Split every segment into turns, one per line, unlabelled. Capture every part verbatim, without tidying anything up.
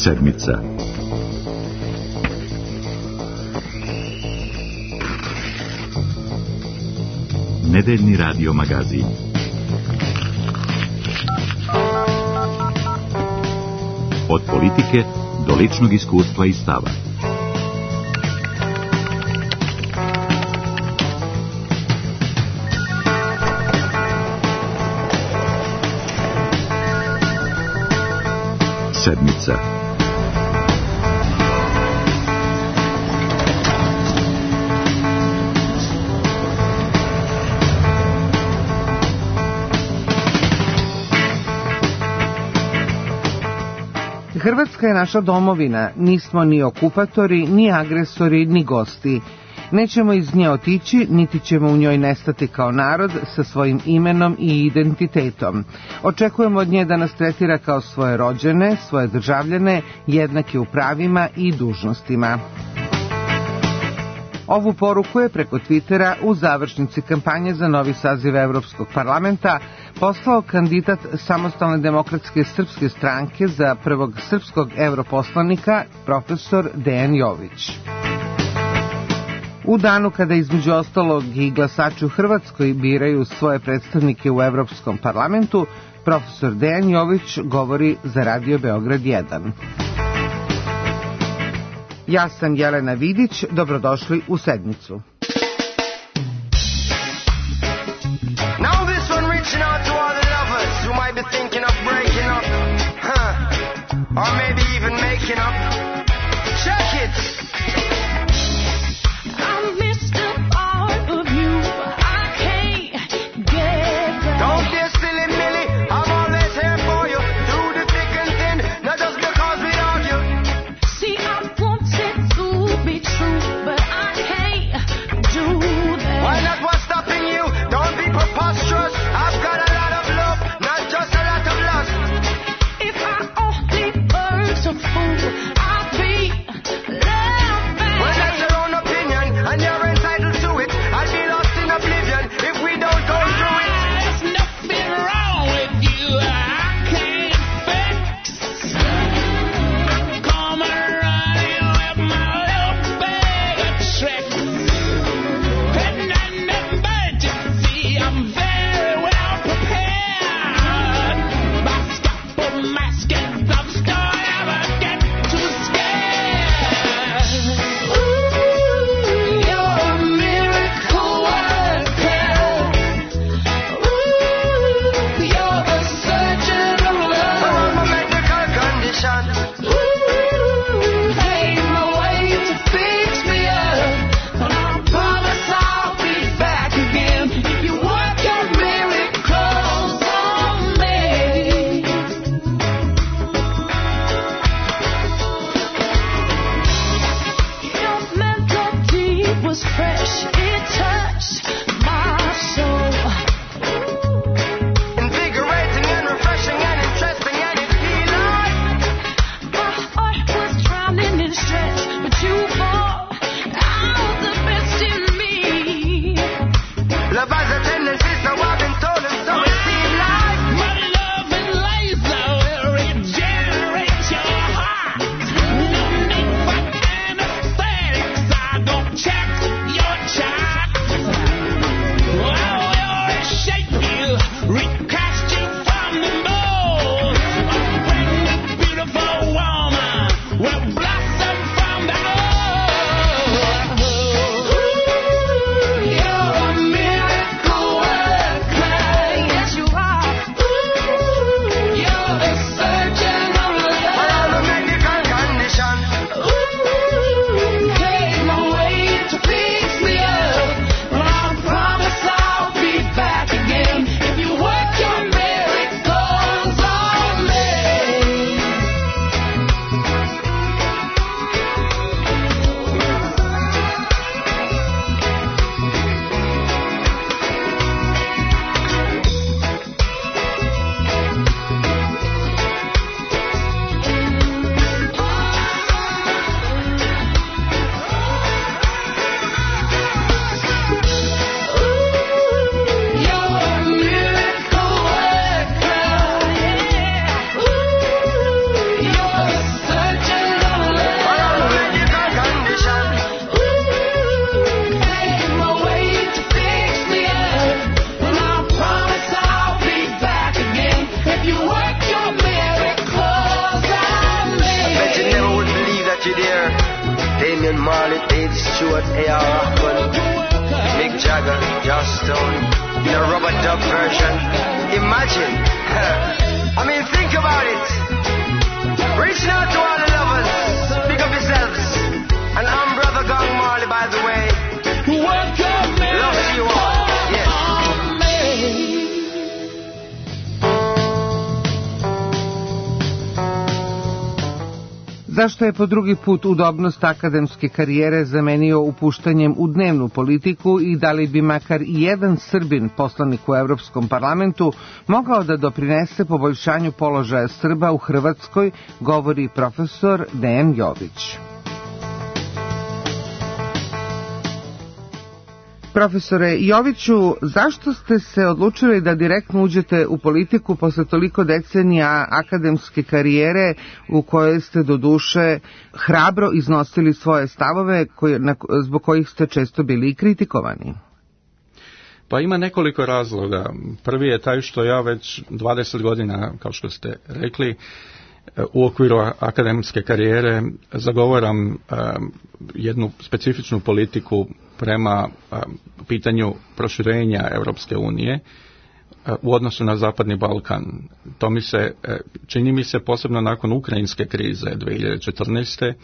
Sedmica. Nedeljni radio magazin. Od politike do ličnog iskustva i stava. Sedmica.
Hrvatska je naša domovina, nismo ni okupatori, ni agresori, ni gosti. Nećemo iz nje otići, niti ćemo u njoj nestati kao narod sa svojim imenom i identitetom. Očekujemo od nje da nas tretira kao svoje rođene, svoje državljane, jednake u pravima i dužnostima. Ovu poruku je preko Twittera u završnici kampanje za novi saziv Evropskog parlamenta poslao kandidat Samostalne demokratske srpske stranke za prvog srpskog europoslanika, profesor Dejan Jović. U danu kada između ostalog i glasači u Hrvatskoj biraju svoje predstavnike u Evropskom parlamentu, profesor Dejan Jović govori za Radio Beograd jedan. Ja sam Jelena Vidić, dobrodošli u Sedmicu. Now this one reaching out to all the lovers who might be thinking of breaking up, huh? Or maybe even making up. Check it! I missed a part of you, I can't get back. Don't be a silly Millie, I'm always here for you. Through the thick and thin, not just because we argue. See, I wanted to be true, but I can't do that. Why not? What's stopping you? Don't be preposterous. I've got a lot of love, not just a lot of lust. If I only were so fool, I'd be loved back. Well, that's your own opinion, and you're entitled to it. I'd be lost in oblivion if we don't go through it. There's nothing wrong with you, I can't fix. Come running with my little bag of tricks. And in an emergency, I'm very well prepared. My scalpel, mask, and gloves don't ever get too Stewart, A R Rahman, Mick Jagger, Joss Stone, in a rubber dub version. Imagine. I mean, think about it. Reaching out to all the lovers. Pick up yourselves. And I'm Brother Gong Marley, by the way. Love to you all. Yes.
Zašto je po drugi put udobnost akademske karijere zamenio upuštanjem u dnevnu politiku i da li bi makar i jedan Srbin, poslanik u Evropskom parlamentu, mogao da doprinese poboljšanju položaja Srba u Hrvatskoj, govori profesor Dejan Jović. Profesore Joviću, zašto ste se odlučili da direktno uđete u politiku posle toliko decenija akademske karijere u kojoj ste do duše hrabro iznosili svoje stavove koje, na, zbog kojih ste često bili kritikovani?
Pa ima nekoliko razloga. Prvi je taj što ja već dvadeset godina, kao što ste rekli, u okviru akademske karijere zagovaram um, jednu specifičnu politiku prema um, pitanju proširenja Europske unije uh, u odnosu na Zapadni Balkan. To mi se, uh, čini mi se posebno nakon ukrajinske krize dvije hiljade četrnaeste.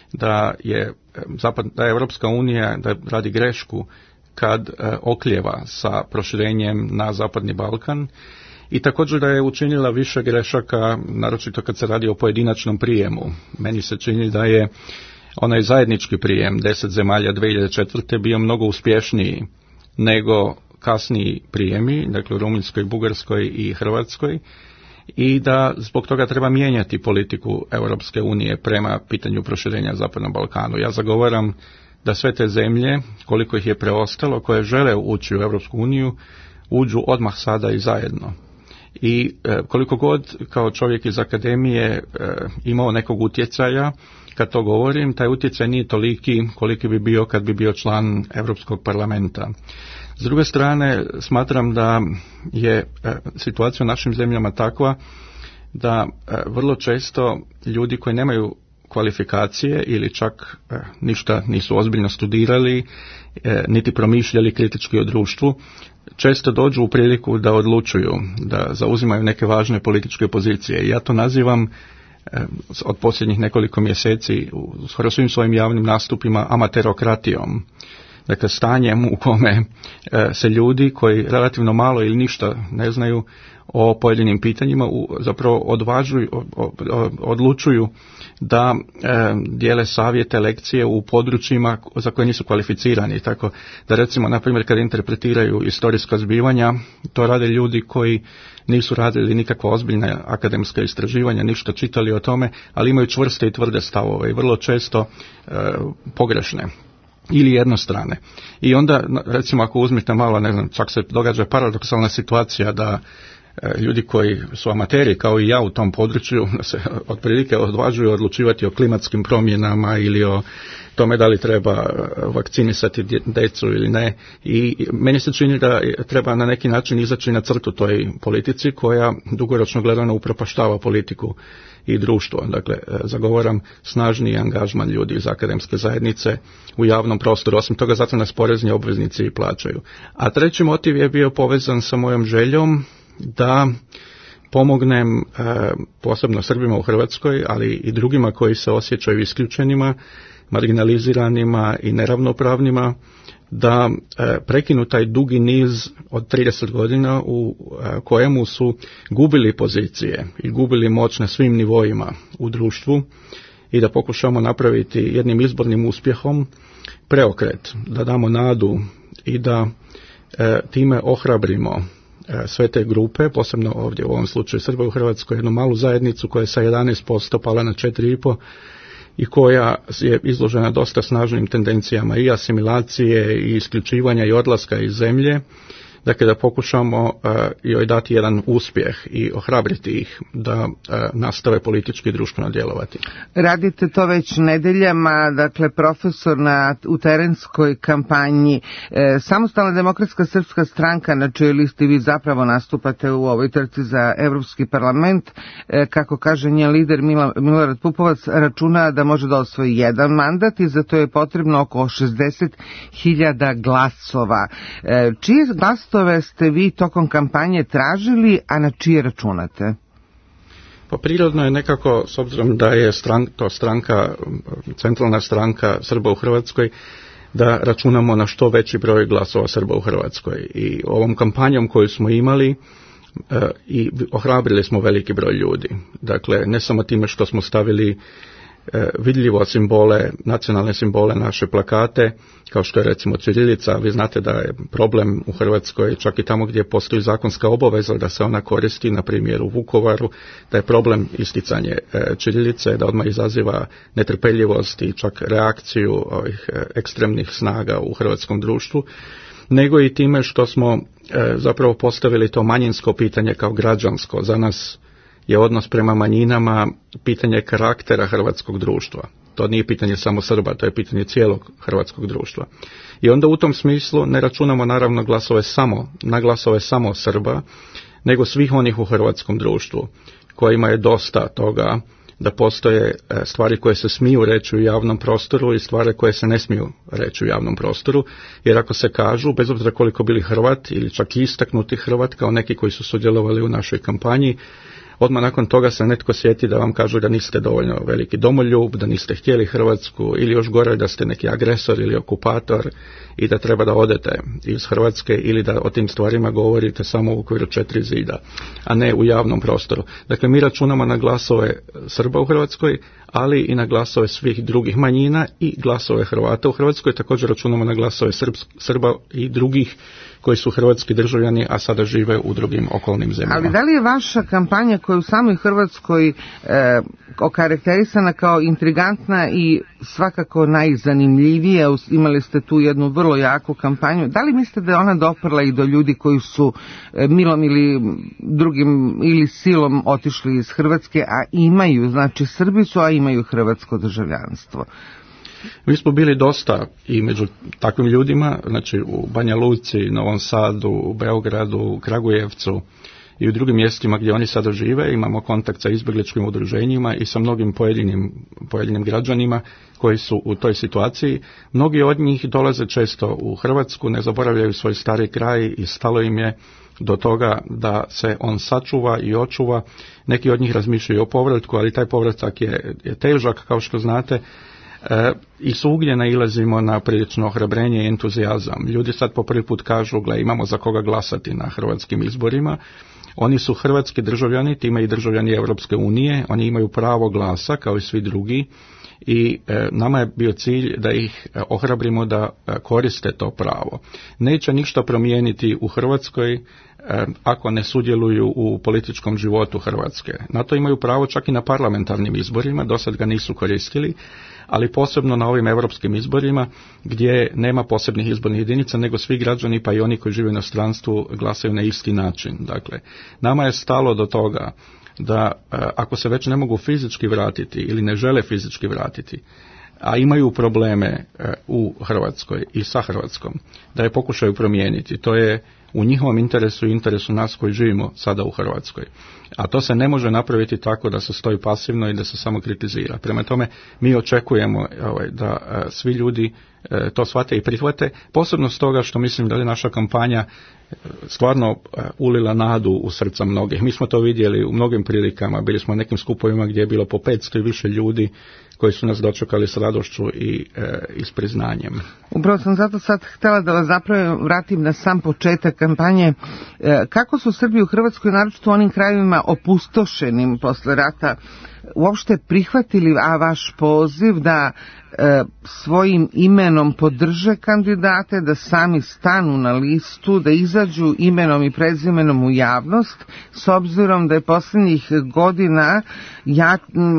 da je, Zapad, da je Europska unija da radi grešku kad uh, oklijeva sa proširenjem na Zapadni Balkan. I također da je učinila više grešaka, naročito kad se radi o pojedinačnom prijemu. Meni se čini da je onaj zajednički prijem deset zemalja dvije hiljade četvrte bio mnogo uspješniji nego kasniji prijemi, dakle u Rumunjskoj, Bugarskoj i Hrvatskoj, i da zbog toga treba mijenjati politiku Europske unije prema pitanju proširenja Zapadnom Balkanu. Ja zagovaram da sve te zemlje, koliko ih je preostalo, koje žele ući u Europsku uniju, uđu odmah sada i zajedno. I e, koliko god kao čovjek iz akademije e, imao nekog utjecaja, kad to govorim, taj utjecaj nije toliki koliki bi bio kad bi bio član Europskog parlamenta. S druge strane, smatram da je e, situacija u našim zemljama takva da e, vrlo često ljudi koji nemaju kvalifikacije ili čak e, ništa nisu ozbiljno studirali, e, niti promišljali kritički o društvu, često dođu u priliku da odlučuju, da zauzimaju neke važne političke pozicije. Ja to nazivam e, od posljednjih nekoliko mjeseci u skoro svim svojim javnim nastupima amaterokratijom. Dakle, stanjem u kome e, se ljudi koji relativno malo ili ništa ne znaju o pojedinim pitanjima u, zapravo odvažuju, o, o, odlučuju da e, dijele savjete, lekcije u područjima za koje nisu kvalificirani. Tako da recimo, na primjer, kad interpretiraju historijska zbivanja, to rade ljudi koji nisu radili nikakva ozbiljna akademska istraživanja, ništa čitali o tome, ali imaju čvrste i tvrde stavove i vrlo često e, pogrešne ili jednostrane. I onda, recimo, ako uzmite malo, ne znam, čak se događa paradoksalna situacija da e, ljudi koji su amateri, kao i ja u tom području, se otprilike odvažuju odlučivati o klimatskim promjenama ili o tome da li treba vakcinisati djecu ili ne. I meni se čini da treba na neki način izaći na crtu toj politici koja dugoročno gledano upropaštava politiku i društvo. Dakle, zagovaram snažniji angažman ljudi iz akademske zajednice u javnom prostoru. Osim toga, zato nas porezni obveznici i plaćaju. A treći motiv je bio povezan sa mojom željom da pomognem e, posebno Srbima u Hrvatskoj, ali i drugima koji se osjećaju isključenima, marginaliziranima i neravnopravnima, da e, prekinu taj dugi niz od trideset godina u e, kojemu su gubili pozicije i gubili moć na svim nivoima u društvu i da pokušamo napraviti jednim izbornim uspjehom preokret, da damo nadu i da e, time ohrabrimo e, sve te grupe, posebno ovdje u ovom slučaju Srba u Hrvatskoj, jednu malu zajednicu koja je sa jedanaest posto pala na četiri i pol i koja je izložena dosta snažnim tendencijama i asimilacije i isključivanja i odlaska iz zemlje, dakle da pokušamo uh, joj dati jedan uspjeh i ohrabriti ih da uh, nastave politički i društveno djelovati.
Radite to već nedeljama, dakle profesor na, u terenskoj kampanji. E, Samostalna demokratska srpska stranka, na čijoj listi vi zapravo nastupate u ovoj trci za Evropski parlament, e, kako kaže njen lider Mila, Milorad Pupovac, računa da može da osvoji jedan mandat i za to je potrebno oko šezdeset hiljada glasova. E, čije glasove ste vi tokom kampanje tražili, a na čije računate?
Pa prirodno je nekako, s obzirom da je stranka, to stranka, centralna stranka Srba u Hrvatskoj, da računamo na što veći broj glasova Srba u Hrvatskoj. I ovom kampanjom koju smo imali e, i ohrabrili smo veliki broj ljudi. Dakle, ne samo time što smo stavili e, vidljivo simbole, nacionalne simbole, naše plakate, kao što je recimo ćirilica. Vi znate da je problem u Hrvatskoj, čak i tamo gdje postoji zakonska obaveza da se ona koristi, na primjer u Vukovaru, da je problem isticanje e, ćirilice, da odmah izaziva netrpeljivost i čak reakciju ovih e, ekstremnih snaga u hrvatskom društvu, nego i time što smo e, zapravo postavili to manjinsko pitanje kao građansko. Za nas je odnos prema manjinama pitanje karaktera hrvatskog društva. To nije pitanje samo Srba, to je pitanje cijelog hrvatskog društva. I onda u tom smislu ne računamo naravno glasove samo, na glasove samo Srba, nego svih onih u hrvatskom društvu, kojima je dosta toga da postoje stvari koje se smiju reći u javnom prostoru i stvari koje se ne smiju reći u javnom prostoru, jer ako se kažu, bez obzira koliko bili Hrvat ili čak i istaknuti Hrvat, kao neki koji su sudjelovali u našoj kampanji, odmah nakon toga se netko sjeti da vam kažu da niste dovoljno veliki domoljub, da niste htjeli Hrvatsku ili još gore da ste neki agresor ili okupator i da treba da odete iz Hrvatske ili da o tim stvarima govorite samo u okviru četiri zida, a ne u javnom prostoru. Dakle, mi računamo na glasove Srba u Hrvatskoj, ali i na glasove svih drugih manjina i glasove Hrvata u Hrvatskoj. Također računamo na glasove Srba i drugih koji su hrvatski državljani, a sada žive u drugim okolnim zemljama.
Ali da li je vaša kampanja koja je u samoj Hrvatskoj e, okarakterisana kao intrigantna i svakako najzanimljivija, imali ste tu jednu vrlo jaku kampanju, da li mislite da je ona doprla i do ljudi koji su e, milom ili drugim ili silom otišli iz Hrvatske, a imaju, znači Srbi su, a imaju hrvatsko državljanstvo?
Mi smo bili dosta i među takvim ljudima, znači u Banja Luci, Novom Sadu, u Beogradu, u Kragujevcu i u drugim mjestima gdje oni sada žive. Imamo kontakt sa izbjegličkim udruženjima i sa mnogim pojedinim, pojedinim građanima koji su u toj situaciji. Mnogi od njih dolaze često u Hrvatsku, ne zaboravljaju svoj stari kraj i stalo im je do toga da se on sačuva i očuva. Neki od njih razmišljaju o povratku, ali taj povratak je, je težak, kao što znate. E, i svugdje nailazimo na prilično ohrabrenje i entuzijazam. Ljudi sad po prvi put kažu, gle, imamo za koga glasati na hrvatskim izborima. Oni su hrvatski državljani, time i državljani Europske unije, oni imaju pravo glasa kao i svi drugi i e, nama je bio cilj da ih e, ohrabrimo da e, koriste to pravo. Neće ništa promijeniti u Hrvatskoj e, ako ne sudjeluju u političkom životu Hrvatske. Na to imaju pravo čak i na parlamentarnim izborima, do sad ga nisu koristili, ali posebno na ovim europskim izborima gdje nema posebnih izbornih jedinica, nego svi građani, pa i oni koji žive u inostranstvu, glasaju na isti način. Dakle, nama je stalo do toga da ako se već ne mogu fizički vratiti ili ne žele fizički vratiti, a imaju probleme u Hrvatskoj i sa Hrvatskom, da je pokušaju promijeniti. To je u njihovom interesu i interesu nas koji živimo sada u Hrvatskoj. A to se ne može napraviti tako da se stoji pasivno i da se samo kritizira. Prema tome, mi očekujemo ovaj, da a, svi ljudi a, to shvate i prihvate, posebno stoga što mislim da je naša kampanja stvarno a, ulila nadu u srca mnogih. Mi smo to vidjeli u mnogim prilikama, bili smo na nekim skupovima gdje je bilo po petsto i više ljudi koji su nas dočekali s radošću i, e, i s priznanjem.
Upravo sam zato sad htjela da vas zapravo vratim na sam početak kampanje. E, kako su Srbi u Hrvatskoj, naročito u onim krajevima opustošenim posle rata, uopšte prihvatili a vaš poziv da e, svojim imenom podrže kandidate, da sami stanu na listu, da izađu imenom i prezimenom u javnost, s obzirom da je posljednjih godina ja,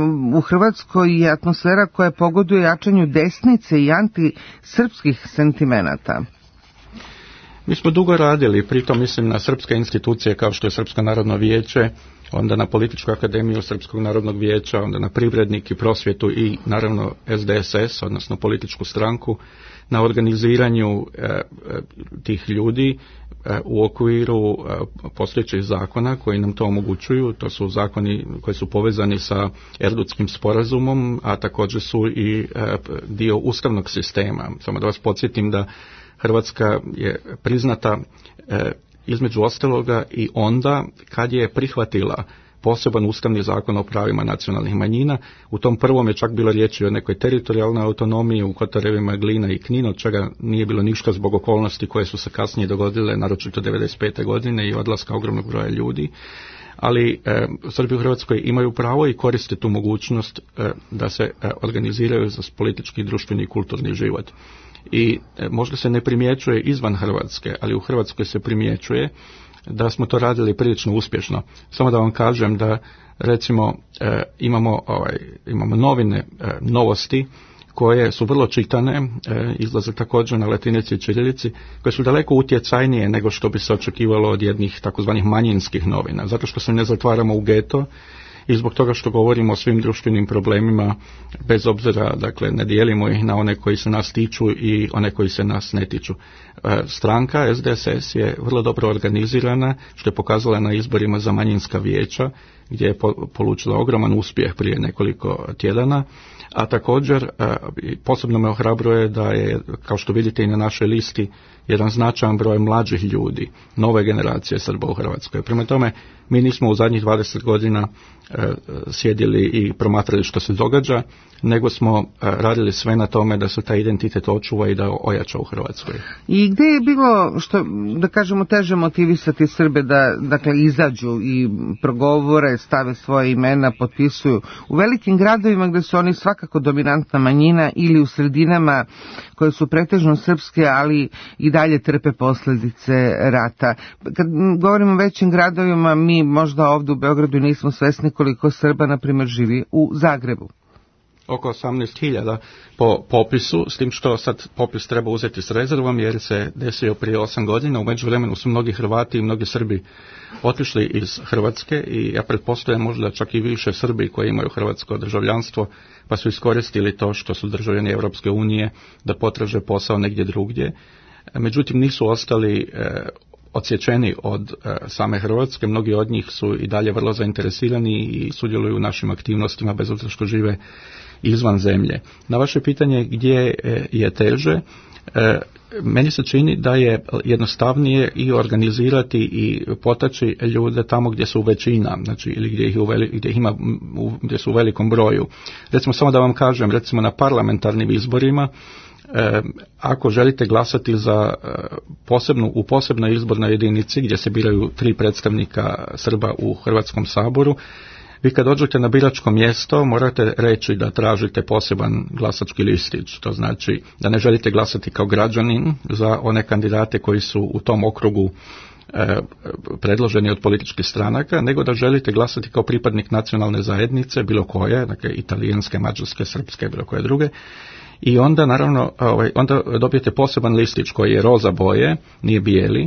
u Hrvatskoj je atmosfera koja pogoduje jačanju desnice i antisrpskih sentimenata?
Mi smo dugo radili, pritom mislim na srpske institucije kao što je Srpsko narodno vijeće, onda na Političku akademiju Srpskog narodnog vijeća, onda na Privrednik i prosvjetu i naravno S D S S, odnosno političku stranku, na organiziranju e, tih ljudi e, u okviru e, postojećih zakona koji nam to omogućuju. To su zakoni koji su povezani sa Erdutskim sporazumom, a također su i e, dio ustavnog sistema. Samo da vas podsjetim da Hrvatska je priznata e, između ostaloga i onda kad je prihvatila poseban ustavni zakon o pravima nacionalnih manjina. U tom prvom je čak bilo riječi o nekoj teritorijalnoj autonomiji u Kotarevima Glina i Knin, od čega nije bilo ništa zbog okolnosti koje su se kasnije dogodile, naročito devedeset pete godine i odlaska ogromnog broja ljudi. Ali e, Srbi u Hrvatskoj imaju pravo i koriste tu mogućnost e, da se e, organiziraju za politički, društveni i kulturni život. I e, možda se ne primjećuje izvan Hrvatske, ali u Hrvatskoj se primjećuje da smo to radili prilično uspješno. Samo da vam kažem da recimo e, imamo, ovaj, imamo novine, e, novosti koje su vrlo čitane, e, izlaze također na latinici i ćirilici, koje su daleko utjecajnije nego što bi se očekivalo od jednih takozvanih manjinskih novina, zato što se ne zatvaramo u geto i zbog toga što govorimo o svim društvenim problemima, bez obzira, dakle, ne dijelimo ih na one koji se nas tiču i one koji se nas ne tiču. E, stranka S D S S je vrlo dobro organizirana, što je pokazala na izborima za manjinska vijeća, gdje je po, polučila ogroman uspjeh prije nekoliko tjedana, a također e, posebno me ohrabruje da je, kao što vidite i na našoj listi, jedan značajan broj mlađih ljudi, nove generacije Srba u Hrvatskoj. Prema tome, mi nismo u zadnjih dvadeset godina e, sjedili i promatrali što se događa, nego smo e, radili sve na tome da se taj identitet očuva i da ojača u Hrvatskoj.
I gdje je bilo, što da kažemo, teže motivisati Srbe da, dakle, izađu i progovore, stave svoje imena, potpisuju? U velikim gradovima gdje su oni svakako dominantna manjina ili u sredinama koje su pretežno srpske, ali i dalje trpe posljedice rata. Kad govorimo o većim gradovima, mi možda ovdje u Beogradu nismo svesni koliko Srba, na primjer, živi u Zagrebu.
Oko osamnaest hiljada po popisu, s tim što sad popis treba uzeti s rezervom jer se desio prije osam godina. U međuvremenu su mnogi Hrvati i mnogi Srbi otišli iz Hrvatske i ja pretpostavljam možda čak i više Srbi koji imaju hrvatsko državljanstvo, pa su iskoristili to što su državljani Europske unije da potraže posao negdje drugdje. Međutim, nisu ostali e, odsječeni od e, same Hrvatske. Mnogi od njih su i dalje vrlo zainteresirani i sudjeluju u našim aktivnostima bez obzira što žive izvan zemlje. Na vaše pitanje gdje je teže, e, meni se čini da je jednostavnije i organizirati i potaći ljude tamo gdje su većina, znači ili gdje ih, u veli, gdje ih ima, u, gdje su u velikom broju. Recimo, samo da vam kažem, recimo na parlamentarnim izborima, E, ako želite glasati za e, posebnu, u posebnoj izbornoj jedinici gdje se biraju tri predstavnika Srba u Hrvatskom saboru, vi kad dođete na biračko mjesto morate reći da tražite poseban glasački listić. To znači da ne želite glasati kao građanin za one kandidate koji su u tom okrugu e, predloženi od političkih stranaka, nego da želite glasati kao pripadnik nacionalne zajednice, bilo koje, dakle italijanske, mađarske, srpske, bilo koje druge. I onda naravno ovaj, onda dobijete poseban listić koji je roza boje, nije bijeli,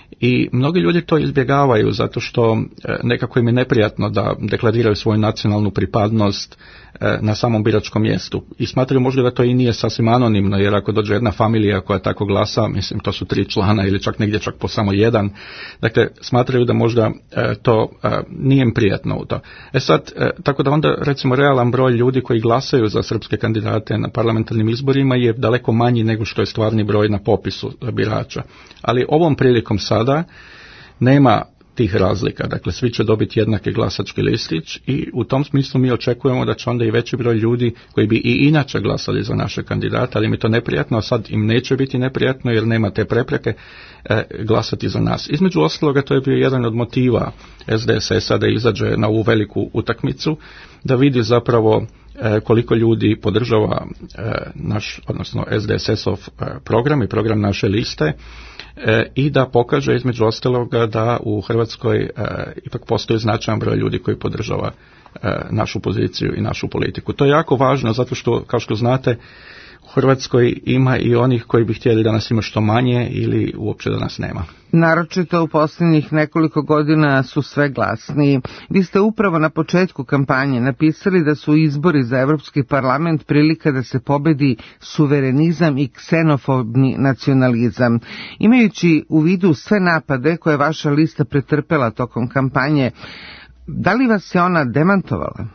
i mnogi ljudi to izbjegavaju zato što nekako im je neprijatno da deklariraju svoju nacionalnu pripadnost na samom biračkom mjestu. I smatraju možda da to i nije sasvim anonimno, jer ako dođe jedna familija koja tako glasa, mislim to su tri člana ili čak negdje čak po samo jedan, dakle smatraju da možda e, to e, nije im prijatno u to. E sad, e, tako da onda recimo realan broj ljudi koji glasaju za srpske kandidate na parlamentarnim izborima je daleko manji nego što je stvarni broj na popisu birača. Ali ovom prilikom sada nema tih razlika, dakle svi će dobiti jednaki glasački listić i u tom smislu mi očekujemo da će onda i veći broj ljudi koji bi i inače glasali za naše kandidate, ali im je to neprijatno, a sad im neće biti neprijatno jer nema te prepreke e, glasati za nas. Između ostaloga to je bio jedan od motiva S D S S-a da izađe na ovu veliku utakmicu, da vidi zapravo e, koliko ljudi podržava e, naš, odnosno S D S S-ov e, program i program naše liste, E, i da pokaže između ostaloga da u Hrvatskoj e, ipak postoji značajan broj ljudi koji podržava e, našu poziciju i našu politiku. To je jako važno zato što, kao što znate, u Hrvatskoj ima i onih koji bi htjeli da nas ima što manje ili uopće da nas nema.
Naročito u posljednjih nekoliko godina su sve glasniji. Vi ste upravo na početku kampanje napisali da su izbori za Evropski parlament prilika da se pobedi suverenizam i ksenofobni nacionalizam. Imajući u vidu sve napade koje vaša lista pretrpela tokom kampanje, da li vas je ona demantovala?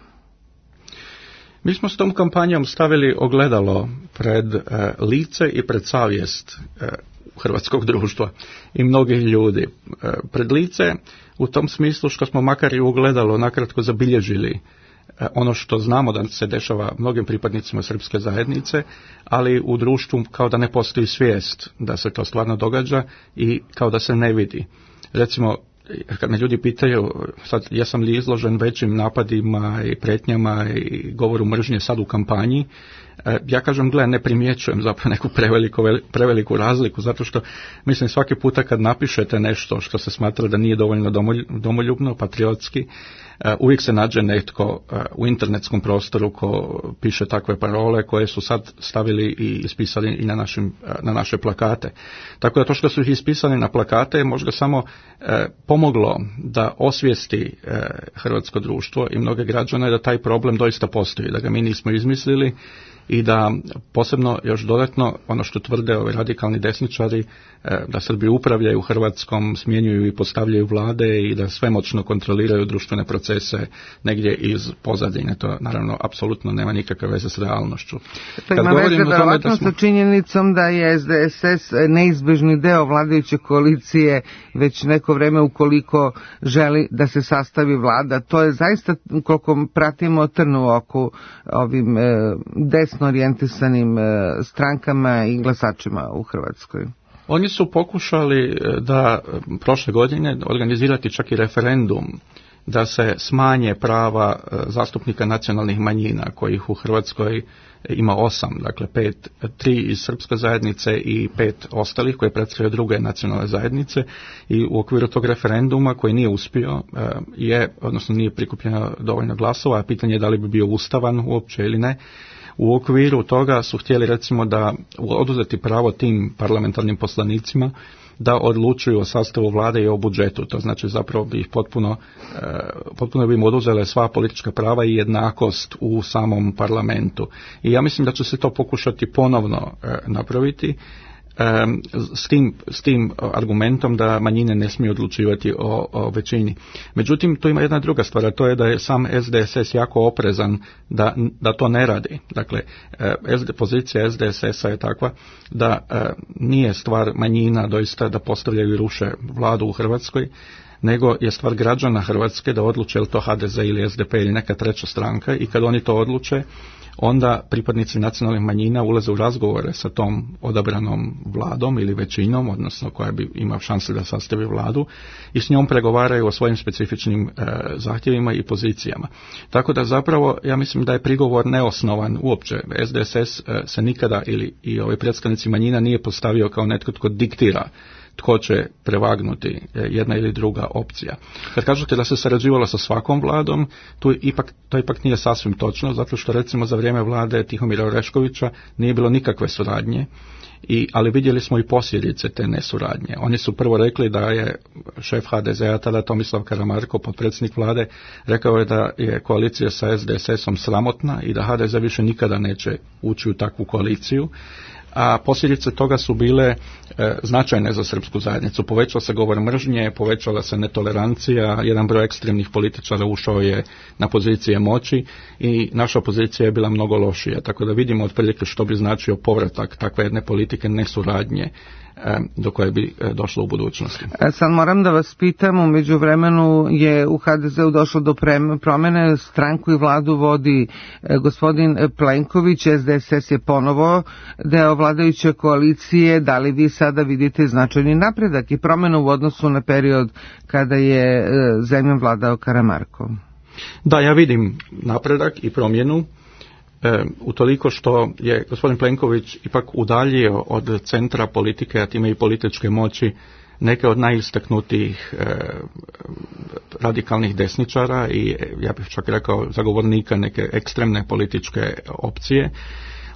Mi smo s tom kampanjom stavili ogledalo pred e, lice i pred savjest e, hrvatskog društva i mnogih ljudi. E, pred lice u tom smislu što smo makar i ogledalo nakratko zabilježili e, ono što znamo da se dešava mnogim pripadnicima srpske zajednice, ali u društvu kao da ne postoji svijest da se to stvarno događa i kao da se ne vidi. Recimo, kad me ljudi pitaju sad jesam li izložen većim napadima i pretnjama i govoru mržnje sad u kampanji, ja kažem, gle, ne primjećujem zapravo neku preveliku, preveliku razliku, zato što mislim svaki puta kad napišete nešto što se smatra da nije dovoljno domoljubno, patriotski, uvijek se nađe netko u internetskom prostoru ko piše takve parole koje su sad stavili i ispisali i na, našim, na naše plakate. Tako da to što su ih ispisali na plakate je možda samo e, pomoglo da osvijesti e, hrvatsko društvo i mnoge građane da taj problem doista postoji, da ga mi nismo izmislili i da posebno još dodatno ono što tvrde ovi radikalni desničari, da Srbi upravljaju Hrvatskom, smjenjuju i postavljaju vlade i da svemoćno kontroliraju društvene procese negdje iz pozadine. To naravno apsolutno nema nikakve veze s realnošću.
To ima veze verovatno smo... sa činjenicom da je S D S S neizbežni deo vladajuće koalicije već neko vreme ukoliko želi da se sastavi vlada. To je zaista, koliko pratimo, trn u oku ovim e, desno orijentisanim e, strankama i glasačima u Hrvatskoj.
Oni su pokušali da prošle godine organizirati čak i referendum da se smanje prava zastupnika nacionalnih manjina kojih u Hrvatskoj ima osam, dakle pet, tri iz srpske zajednice i pet ostalih koje predstavljaju druge nacionalne zajednice, i u okviru tog referenduma koji nije uspio je, odnosno nije prikupljeno dovoljno glasova, a pitanje je da li bi bio ustavan uopće ili ne. U okviru toga su htjeli recimo da oduzeti pravo tim parlamentarnim poslanicima da odlučuju o sastavu vlade i o budžetu. To znači zapravo bi ih potpuno, potpuno bi im oduzele sva politička prava i jednakost u samom parlamentu. I ja mislim da će se to pokušati ponovno napraviti s tim, s tim argumentom da manjine ne smiju odlučivati o, o većini. Međutim, tu ima jedna druga stvar, a to je da je sam S D S S jako oprezan da, da to ne radi. Dakle, pozicija S D S S-a je takva da nije stvar manjina doista da postavljaju i ruše vladu u Hrvatskoj, nego je stvar građana Hrvatske da odluče je li to H D Z ili S D P ili neka treća stranka, i kad oni to odluče, onda pripadnici nacionalnih manjina ulaze u razgovore sa tom odabranom vladom ili većinom, odnosno koja bi imao šanse da sastavi vladu, i s njom pregovaraju o svojim specifičnim e, zahtjevima i pozicijama. Tako da zapravo ja mislim da je prigovor neosnovan uopće. S D S S e, se nikada ili i ovi predstavnici manjina nije postavio kao netko tko diktira tko će prevagnuti jedna ili druga opcija. Kad kažete da se sarađivalo sa svakom vladom, tu ipak, to ipak nije sasvim točno, zato što recimo za vrijeme vlade Tihomira Oreškovića nije bilo nikakve suradnje, i, ali vidjeli smo i posljedice te nesuradnje. Oni su prvo rekli da je šef H D Z-a, tada Tomislav Karamarko, potpredsjednik vlade, rekao je da je koalicija sa S D S S-om sramotna i da H D Z više nikada neće ući u takvu koaliciju. A posljedice toga su bile e, značajne za srpsku zajednicu. Povećao se govor mržnje, povećala se netolerancija, jedan broj ekstremnih političara ušao je na pozicije moći i naša pozicija je bila mnogo lošija. Tako da vidimo otprilike što bi značio povratak takve jedne politike nesuradnje do koje bi došlo u budućnosti.
Sad moram da vas pitam, u međuvremenu je u H D Z-u došlo do promjene, stranku i vladu vodi gospodin Plenković, S D S S je ponovo deo vladajuće koalicije. Da li vi sada vidite značajni napredak i promjenu u odnosu na period kada je zemljom vladao Karamarko?
Da, ja vidim napredak i promjenu. E, utoliko što je gospodin Plenković ipak udaljio od centra politike, a time i političke moći, neke od najistaknutijih e, radikalnih desničara i ja bih čak rekao zagovornika neke ekstremne političke opcije.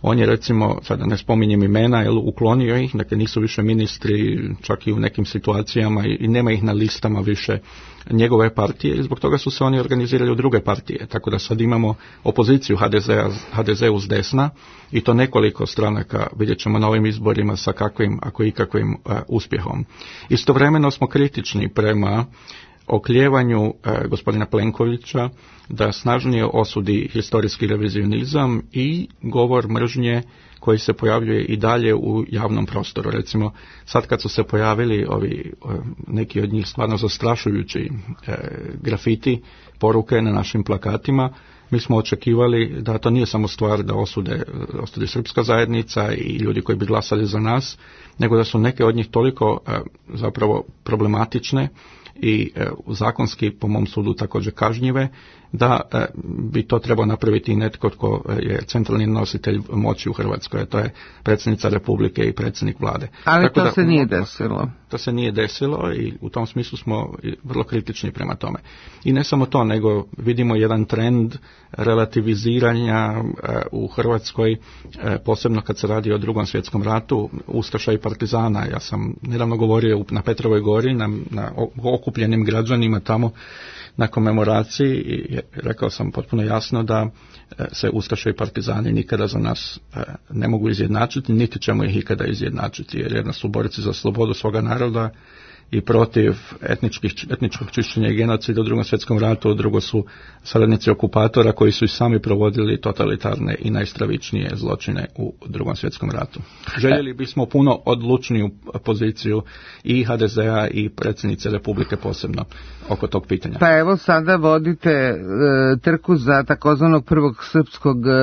On je recimo, sada ne spominjem imena, jel, uklonio ih, dakle nisu više ministri čak i u nekim situacijama i, i nema ih na listama više njegove partije i zbog toga su se oni organizirali u druge partije, tako da sad imamo opoziciju ha de zea, ha de zeu s desna i to nekoliko stranaka, vidjet ćemo na ovim izborima sa kakvim, ako i kakvim uh, uspjehom. Istovremeno smo kritični prema okljevanju uh, gospodina Plenkovića da snažnije osudi historijski revizionizam i govor mržnje koji se pojavljuje i dalje u javnom prostoru. Recimo, sad kad su se pojavili ovi, neki od njih stvarno zastrašujući e, grafiti, poruke na našim plakatima, mi smo očekivali da to nije samo stvar da osude, osude srpska zajednica i ljudi koji bi glasali za nas, nego da su neke od njih toliko e, zapravo problematične i e, zakonski, po mom sudu, također kažnjive, da e, bi to trebao napraviti i netko tko je centralni nositelj moći u Hrvatskoj, to je predsjednica Republike i predsjednik vlade.
Ali
Tako
to
da,
se nije desilo.
To se nije desilo i u tom smislu smo vrlo kritični prema tome. I ne samo to, nego vidimo jedan trend relativiziranja e, u Hrvatskoj, e, posebno kad se radi o Drugom svjetskom ratu, ustaša i partizana. Ja sam nedavno govorio na Petrovoj gori, na, na okupljenim građanima tamo, na komemoraciji i rekao sam potpuno jasno da se ustaše i partizani nikada za nas ne mogu izjednačiti, niti ćemo ih ikada izjednačiti, jer jedna su borci za slobodu svoga naroda i protiv etničkih, etničkog čišćenja i genocida u Drugom svjetskom ratu, drugo su saradnici okupatora koji su i sami provodili totalitarne i najstravičnije zločine u Drugom svjetskom ratu. Željeli bismo puno odlučniju poziciju i ha de zea i predsjednice Republike posebno oko tog pitanja.
Pa evo sada vodite e, trku za takozvanog prvog srpskog e,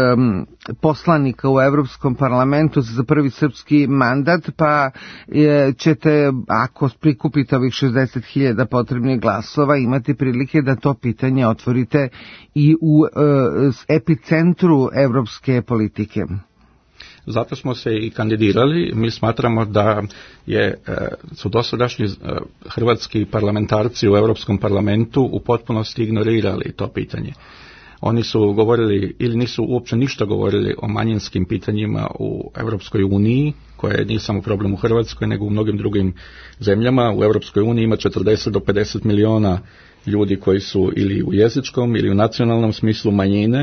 poslanika u Europskom parlamentu za prvi srpski mandat, pa e, ćete, ako prikupite ovih šezdeset hiljada potrebnih glasova, imati prilike da to pitanje otvorite i u e, epicentru evropske politike.
Zato smo se i kandidirali. Mi smatramo da je, su dosadašnji hrvatski parlamentarci u Europskom parlamentu u potpunosti ignorirali to pitanje. Oni su govorili ili nisu uopće ništa govorili o manjinskim pitanjima u Europskoj uniji, koje nije samo problem u Hrvatskoj, nego u mnogim drugim zemljama. U Europskoj uniji ima četrdeset do pedeset milijuna ljudi koji su ili u jezičkom ili u nacionalnom smislu manjine.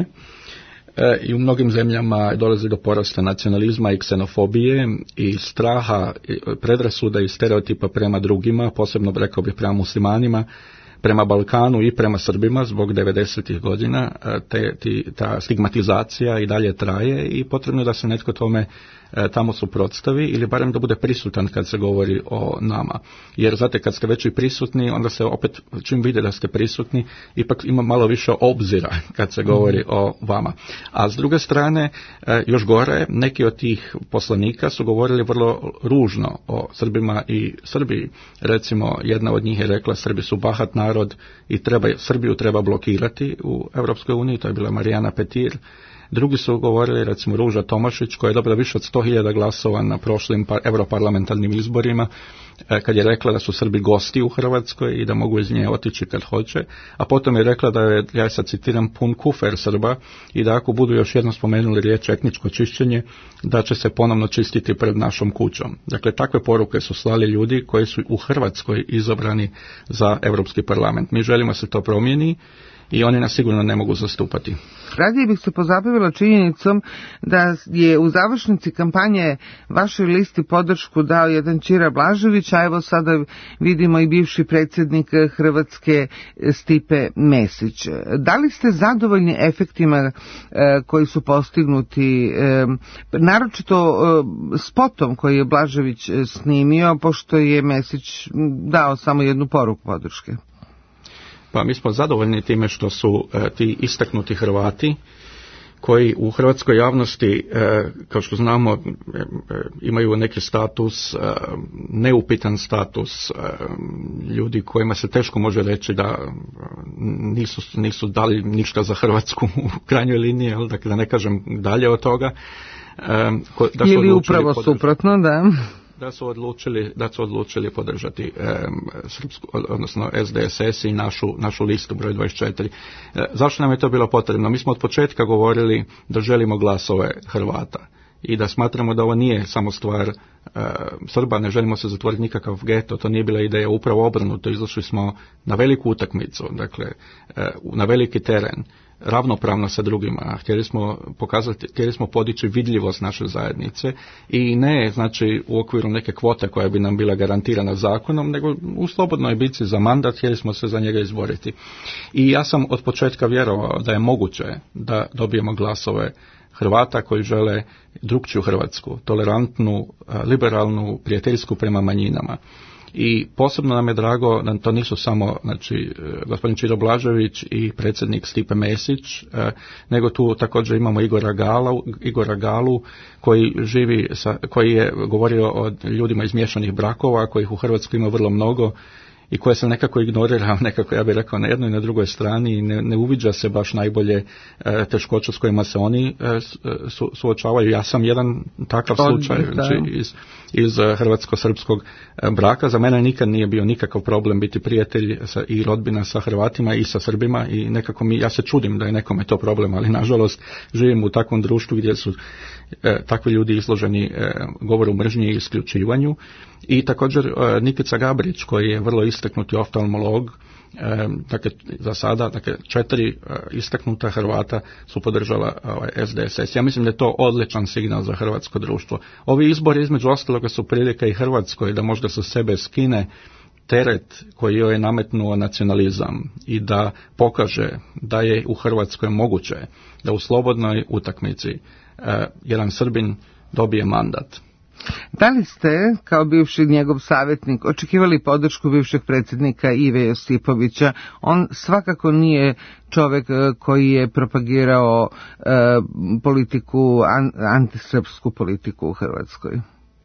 I u mnogim zemljama dolazi do porasta nacionalizma i ksenofobije i straha, predrasuda i stereotipa prema drugima, posebno rekao bih prema muslimanima, prema Balkanu i prema Srbima zbog devedesetih godina. Te, ti, ta stigmatizacija i dalje traje i potrebno je da se netko tome tamo suprotstavi ili barem da bude prisutan kad se govori o nama. Jer znate, kad ste već i prisutni, onda se opet, čim vide da ste prisutni, ipak ima malo više obzira kad se govori o vama. A s druge strane, još gore, neki od tih poslanika su govorili vrlo ružno o Srbima i Srbiji. Recimo, jedna od njih je rekla: Srbi su bahat narod i treba, Srbiju treba blokirati u Europskoj uniji, to je bila Marijana Petir. Drugi su govorili, recimo Ruža Tomašić, koja je dobila više od sto hiljada glasova na prošlim europarlamentarnim izborima, kad je rekla da su Srbi gosti u Hrvatskoj i da mogu iz nje otići kad hoće, a potom je rekla da je, ja sad citiram, pun kufer Srba i da ako budu još jednom spomenuli riječ etničko čišćenje, da će se ponovno čistiti pred našom kućom. Dakle, takve poruke su slali ljudi koji su u Hrvatskoj izabrani za Europski parlament. Mi želimo se to promijeni i oni nas sigurno ne mogu zastupati.
Radije bih se pozabavila činjenicom da je u završnici kampanje vašoj listi podršku dao jedan Ćira Blažević, a evo sada vidimo i bivši predsjednik Hrvatske Stipe Mesić. Da li ste zadovoljni efektima e, koji su postignuti, e, naročito e, spotom koji je Blažević snimio, pošto je Mesić dao samo jednu poruku podrške?
Pa mi smo zadovoljni time što su e, ti istaknuti Hrvati koji u hrvatskoj javnosti, e, kao što znamo, e, imaju neki status, e, neupitan status, e, ljudi kojima se teško može reći da nisu, nisu dali ništa za Hrvatsku u krajnjoj liniji, jel? Dakle, da ne kažem dalje od toga. E, ko, da
Ili upravo podrž... suprotno, da...
da su odlučili da su odlučili podržati e, srpsku, odnosno es de es es i našu našu listu broj dvadeset četiri. E, zašto nam je to bilo potrebno? Mi smo od početka govorili da želimo glasove Hrvata i da smatramo da ovo nije samo stvar uh, Srba, ne želimo se zatvoriti nikakav geto, to nije bila ideja, upravo obrnuto, izašli smo na veliku utakmicu, dakle uh, na veliki teren, ravnopravno sa drugima, htjeli smo pokazati, htjeli smo podići vidljivost naše zajednice i ne znači u okviru neke kvote koja bi nam bila garantirana zakonom, nego u slobodnoj bici za mandat, htjeli smo se za njega izboriti. I ja sam od početka vjerovao da je moguće da dobijemo glasove Hrvata koji žele drukčiju Hrvatsku, tolerantnu, liberalnu, prijateljsku prema manjinama. I posebno nam je drago da to nisu samo znači, gospodin Čiro Blažević i predsjednik Stipe Mesić, nego tu također imamo Igora Galu, Igora Galu koji živi, sa, koji je govorio o ljudima iz miješanih brakova, kojih u Hrvatskoj ima vrlo mnogo i koje se nekako ignorira, nekako ja bih rekao na jednoj i na drugoj strani i ne, ne uviđa se baš najbolje e, teškoće s kojima se oni e, su, suočavaju. Ja sam jedan takav slučaj znači, iz, iz hrvatsko-srpskog braka. Za mene nikad nije bio nikakav problem biti prijatelj sa, i rodbina sa Hrvatima i sa Srbima i nekako mi, ja se čudim da je nekome to problem, ali nažalost živim u takvom društvu gdje su e, takvi ljudi izloženi e, govoru mržnje i isključivanju. I također e, Nikica Gabrić koji je vrlo istaknuti oftalmolog, e, dakle za sada dakle, četiri e, istaknuta Hrvata su podržala ovaj, S D S S. Ja mislim da je to odličan signal za hrvatsko društvo. Ovi izbori između ostaloga su prilika i Hrvatskoj da možda sa sebe skine teret koji joj je nametnuo nacionalizam i da pokaže da je u Hrvatskoj moguće da u slobodnoj utakmici e, jedan Srbin dobije mandat.
Da li ste, kao bivši njegov savjetnik, očekivali podršku bivšeg predsjednika Ive Josipovića? On svakako nije čovjek koji je propagirao e, politiku, an, antisrpsku politiku u Hrvatskoj.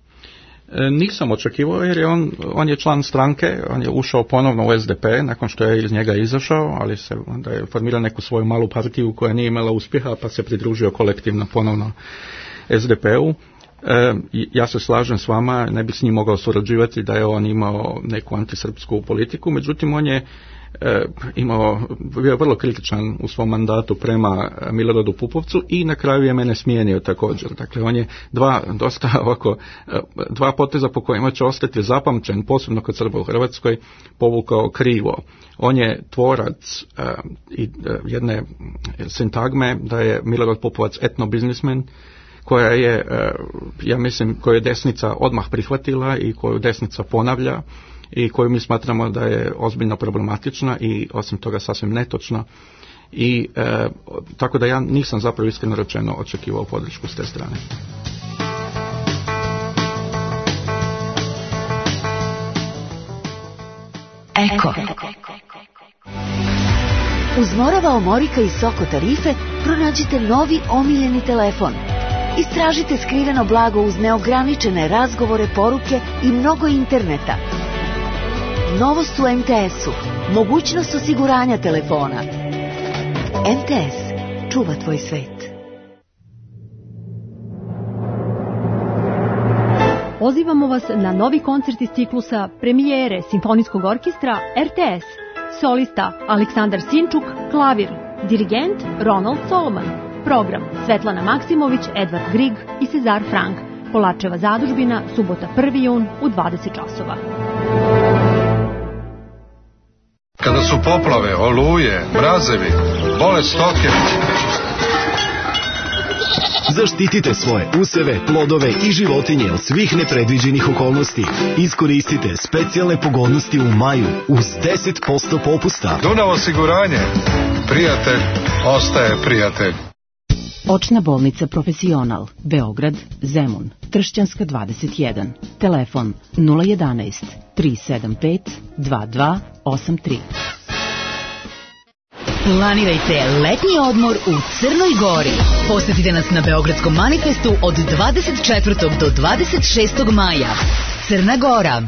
E, nisam očekivao jer je on, on je član stranke, on je ušao ponovno u S D P nakon što je iz njega izašao, ali se onda je formirao neku svoju malu partiju koja nije imala uspjeha pa se pridružio kolektivno ponovno S D P-u. E, ja se slažem s vama, ne bi s njim mogao surađivati da je on imao neku antisrpsku politiku, međutim on je e, imao, bio vrlo kritičan u svom mandatu prema Miloradu Pupovcu i na kraju je mene smijenio također. Dakle, on je dva, dosta ovako, dva poteza po kojima će ostati zapamćen, posebno kod Srba u Hrvatskoj, povukao krivo. On je tvorac e, i, e, jedne sintagme da je Milorad Pupovac etnobiznismen, koja je, ja mislim, koju je desnica odmah prihvatila i koju desnica ponavlja i koju mi smatramo da je ozbiljno problematična i osim toga sasvim netočna. I e, tako da ja nisam zapravo iskreno rečeno očekivao podršku s te strane.
Eko. Uz Morava Omorika i Soko tarife pronađite novi omiljeni telefon. Istražite skriveno blago uz neograničene razgovore, poruke i mnogo interneta. Novost u M T S-u. Mogućnost osiguranja telefona. M T S. Čuva tvoj svet.
Pozivamo vas na novi koncert iz ciklusa premijere Simfonijskog orkestra R T S. Solista Aleksandar Sinčuk, klavir. Dirigent Ronald Solomon. Program Svetlana Maksimović, Edvard Grig i Cezar Frank. Polačeva zadužbina, subota prvi jun u dvadeset časova.
Kada su poplave, oluje, mrazevi, bolest stoke.
Zaštitite svoje useve, plodove i životinje od svih nepredviđenih okolnosti. Iskoristite specijalne pogodnosti u maju uz deset posto popusta.
Dunav osiguranje. Prijatelj ostaje prijatelj.
Očna bolnica Profesional, Beograd, Zemun, Tršćanska dvadeset jedan. Telefon nula jedanaest tri sedam pet dva dva osam tri.
Planirajte letnji odmor u Crnoj Gori. Posjetite nas na Beogradskom manifestu od dvadeset četvrtog do dvadeset šestog maja. Crna Gora.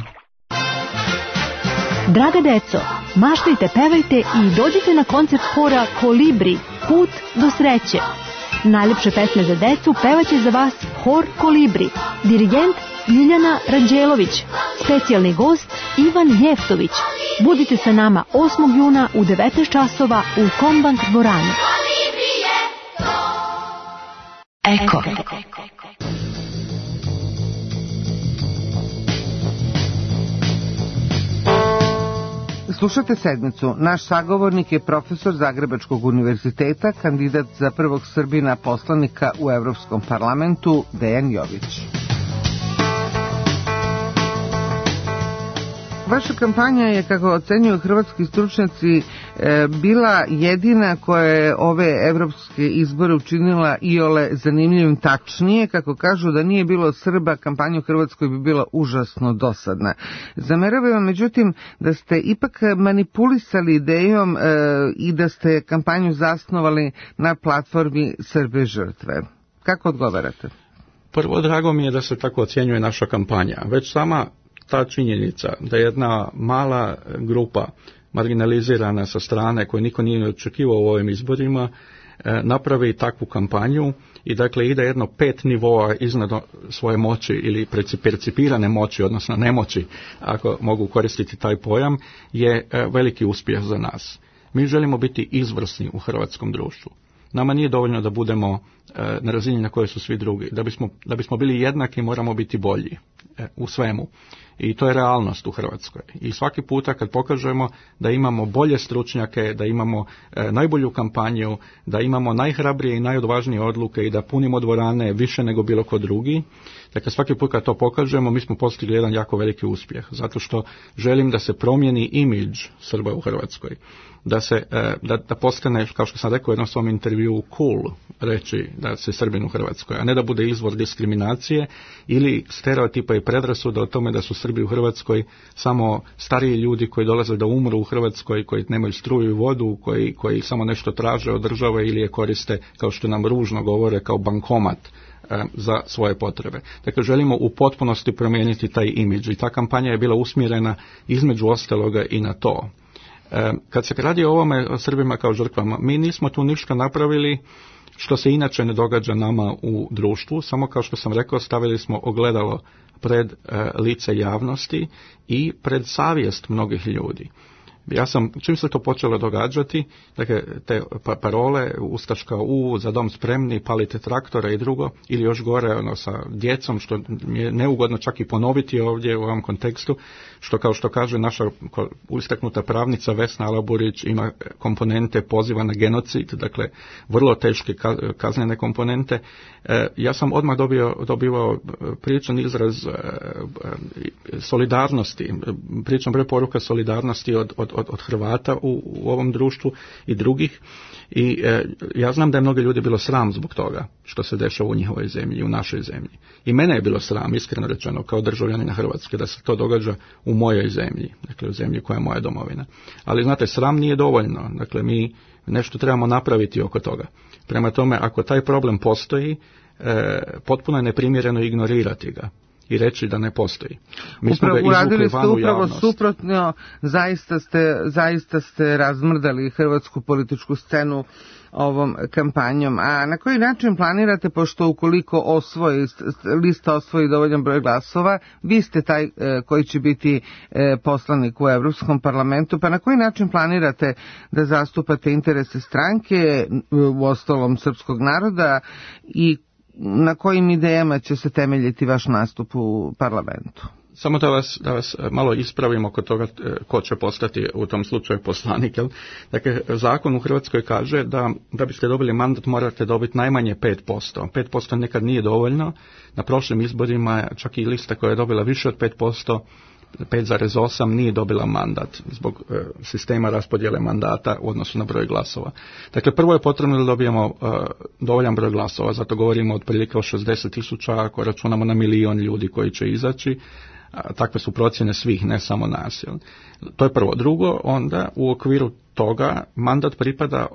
Draga deco, maštajte, pevajte i dođite na koncert hora Kolibri, Put do sreće. Najljepše pesme za decu pevaće za vas hor Kolibri. Dirigent Ljiljana Ranđelović. Specijalni gost Ivan Jeftović. Budite sa nama osmog juna u devetnaest časova u Kombank dvorani.
Eko.
Slušate sedmicu. Naš sagovornik je profesor Zagrebačkog univerziteta, kandidat za prvog Srbina poslanika u Evropskom parlamentu, Dejan Jović. Vaša kampanja je, kako ocenjuju hrvatski stručnjaci, bila jedina koja je ove evropske izbore učinila iole zanimljivim, tačnije, kako kažu, da nije bilo Srba, kampanja u Hrvatskoj bi bila užasno dosadna. Zameravaju vam, međutim, da ste ipak manipulisali idejom i da ste kampanju zasnovali na platformi Srbe žrtve. Kako odgovarate?
Prvo, drago mi je da se tako ocjenjuje naša kampanja. Već sama ta činjenica da jedna mala grupa marginalizirana sa strane koju niko nije očekivao u ovim izborima napravi takvu kampanju i dakle ide jedno pet nivoa iznad svoje moći ili percipirane moći, odnosno nemoći, ako mogu koristiti taj pojam, je veliki uspjeh za nas. Mi želimo biti izvrsni u hrvatskom društvu. Nama nije dovoljno da budemo e, na razini na kojoj su svi drugi. Da bismo, da bismo bili jednaki, moramo biti bolji e, u svemu. I to je realnost u Hrvatskoj. I svaki puta kad pokažemo da imamo bolje stručnjake, da imamo e, najbolju kampanju, da imamo najhrabrije i najodvažnije odluke i da punimo dvorane više nego bilo ko drugi, dakle svaki put kad to pokažemo, mi smo postigli jedan jako veliki uspjeh. Zato što želim da se promijeni imidž Srba u Hrvatskoj. Da se, da, da postane, kao što sam rekao u jednom svom intervjuu, cool reći da se Srbin u Hrvatskoj, a ne da bude izvor diskriminacije ili stereotipa i predrasuda o tome da su Srbi u Hrvatskoj samo stariji ljudi koji dolaze da umru u Hrvatskoj, koji nemaju struju i vodu, koji, koji samo nešto traže od države ili je koriste, kao što nam ružno govore, kao bankomat za svoje potrebe. Dakle, želimo u potpunosti promijeniti taj imidž i ta kampanja je bila usmjerena između ostaloga i na to. Kad se radi o ovome, o Srbima kao žrtvama, mi nismo tu ništa napravili što se inače ne događa nama u društvu, samo kao što sam rekao, stavili smo ogledalo pred e, lice javnosti i pred savjest mnogih ljudi. Ja sam, čim se to počelo događati, dakle, te parole, Ustaška U, Za dom spremni, palite traktore i drugo, ili još gore, ono, sa djecom, što mi je neugodno čak i ponoviti ovdje u ovom kontekstu, što kao što kaže naša istaknuta pravnica Vesna Alaburić, ima komponente poziva na genocid, dakle, vrlo teške kaznene komponente. E, ja sam odmah dobio, dobivao pričan izraz e, solidarnosti, pričan broj poruka solidarnosti od, od Od, od Hrvata u, u ovom društvu i drugih i e, ja znam da je mnogo ljudi bilo sram zbog toga što se dešava u njihovoj zemlji, u našoj zemlji. I mene je bilo sram, iskreno rečeno, kao državljanina Hrvatske, da se to događa u mojoj zemlji, dakle u zemlji koja je moja domovina. Ali znate, sram nije dovoljno, dakle mi nešto trebamo napraviti oko toga. Prema tome, ako taj problem postoji, e, potpuno je neprimjereno ignorirati ga i reći da ne postoji. Mi
upravo, uradili ste upravo suprotno, zaista ste, zaista ste razmrdali hrvatsku političku scenu ovom kampanjom. A na koji način planirate, pošto ukoliko osvoji, lista osvoji dovoljan broj glasova, vi ste taj e, koji će biti e, poslanik u Evropskom parlamentu, pa na koji način planirate da zastupate interese stranke, u ostalom srpskog naroda, i na kojim idejama će se temeljiti vaš nastup u parlamentu?
Samo da vas, da vas malo ispravimo oko toga ko će postati u tom slučaju poslanik. Jel? Dakle, zakon u Hrvatskoj kaže da da biste dobili mandat morate dobiti najmanje pet posto. pet posto nekad nije dovoljno. Na prošlim izborima čak i lista koja je dobila više od pet posto, pet zarez osam, nije dobila mandat zbog e, sistema raspodjele mandata u odnosu na broj glasova. Dakle, prvo je potrebno da dobijemo e, dovoljan broj glasova, zato govorimo otprilike o šezdeset tisuća, ako računamo na milion ljudi koji će izaći. A, takve su procjene svih, ne samo nas. Jel? To je prvo. Drugo, onda u okviru toga mandat pripada,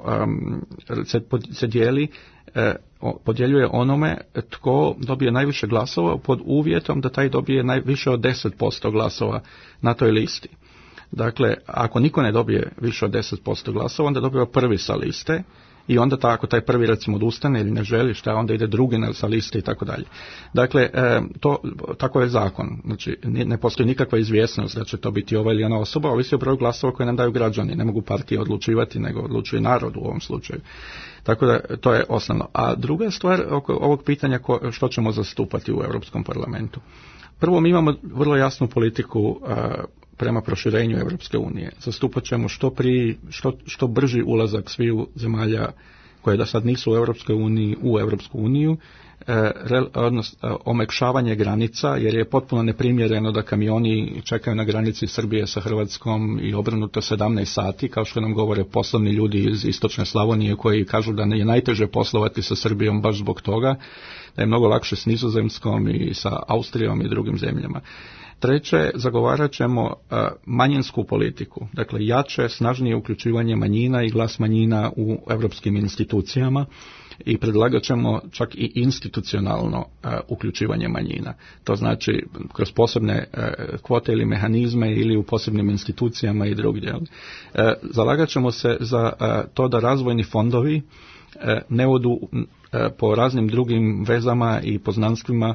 um, se, se dijeli, e, podjeljuje onome tko dobije najviše glasova pod uvjetom da taj dobije najviše od deset posto glasova na toj listi. Dakle, ako niko ne dobije više od deset posto glasova, onda dobiva prvi sa liste. I onda ta, ako taj prvi recimo odustane ili ne želi, šta onda ide drugi sa liste i tako dalje. Dakle, e, to, tako je zakon. Znači, ne postoji nikakva izvjesnost da će to biti ova ili ona osoba, ovisi o broju glasova koje nam daju građani. Ne mogu partije odlučivati, nego odlučuje narod u ovom slučaju. Tako da to je osnovno. A druga stvar oko ovog pitanja, ko, što ćemo zastupati u Europskom parlamentu. Prvo, mi imamo vrlo jasnu politiku a, prema proširenju Europske unije. Zastupat ćemo što, pri, što, što brži ulazak sviju zemalja koje da sad nisu u Europskoj uniji u Europsku uniju, e, odnosno omekšavanje granica, jer je potpuno neprimjereno da kamioni čekaju na granici Srbije sa Hrvatskom i obrnuto sedamnaest sati, kao što nam govore poslovni ljudi iz istočne Slavonije koji kažu da je najteže poslovati sa Srbijom baš zbog toga, da je mnogo lakše s Nizozemskom i sa Austrijom i drugim zemljama. Treće, zagovarat ćemo uh, manjinsku politiku, dakle jače, snažnije uključivanje manjina i glas manjina u europskim institucijama i predlagat ćemo čak i institucionalno uh, uključivanje manjina. To znači kroz posebne uh, kvote ili mehanizme ili u posebnim institucijama i drugdje. Uh, zalagat ćemo se za uh, to da razvojni fondovi uh, ne odu uh, po raznim drugim vezama i poznanstvima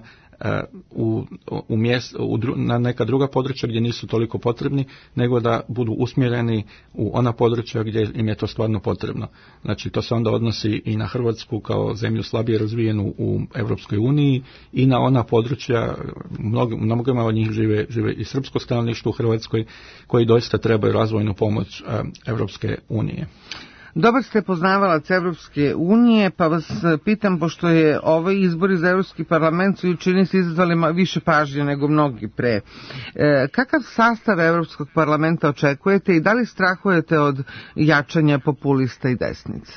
U, u mjest, u, na neka druga područja gdje nisu toliko potrebni, nego da budu usmjereni u ona područja gdje im je to stvarno potrebno. Znači to se onda odnosi i na Hrvatsku kao zemlju slabije razvijenu u Europskoj uniji i na ona područja, mnog, mnogima od njih žive, žive i srpsko stanovništvo u Hrvatskoj koji doista trebaju razvojnu pomoć Europske unije.
Dobar ste poznavalac Evropske unije, pa vas pitam, pošto je ovaj izbori za Evropski parlament su čini se izazvali više pažnje nego mnogi pre. E, kakav sastav Evropskog parlamenta očekujete i da li strahujete od jačanja populista i desnice?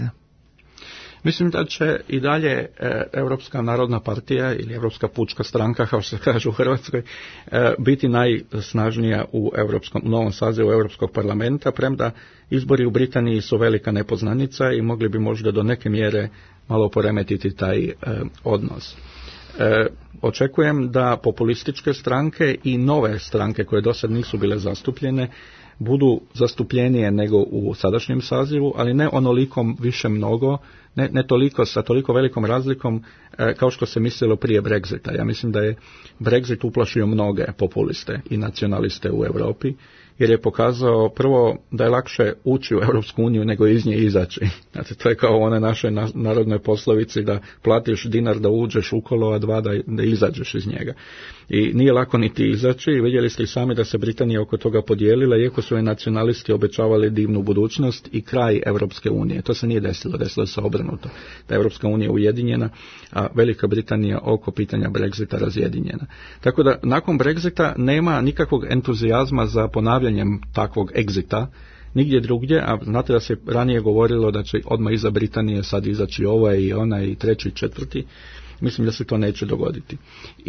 Mislim da će i dalje e, Europska narodna partija ili Europska pučka stranka, kao što se kaže u Hrvatskoj, e, biti najsnažnija u, Europskom, u novom sazivu Europskog parlamenta, premda izbori u Britaniji su velika nepoznanica i mogli bi možda do neke mjere malo poremetiti taj e, odnos. E, očekujem da populističke stranke i nove stranke koje do sad nisu bile zastupljene budu zastupljenije nego u sadašnjem sazivu, ali ne onolikom više mnogo, ne, ne toliko sa toliko velikom razlikom e, kao što se mislilo prije Brexita. Ja mislim da je Brexit uplašio mnoge populiste i nacionaliste u Europi, jer je pokazao prvo da je lakše ući u Europsku uniju nego iz nje izaći. Znači, to je kao one naše narodnoj poslovici da platiš dinar da uđeš u kolo, a dva da, da izađeš iz njega. I nije lako niti izaći. Vidjeli ste i sami da se Britanija oko toga podijelila, iako su je nacionalisti obećavali divnu budućnost i kraj Europske unije. To se nije desilo, desilo se obrnuto. Da je Europska unija ujedinjena, a Velika Britanija oko pitanja Brexita razjedinjena. Tako da nakon Brexita nema nikakvog entuzijazma za ponavljanjem takvog egzita nigdje drugdje, a znate da se ranije govorilo da će odmah iza Britanije sad izaći ovaj i onaj i treći i četvrti. Mislim da se to neće dogoditi.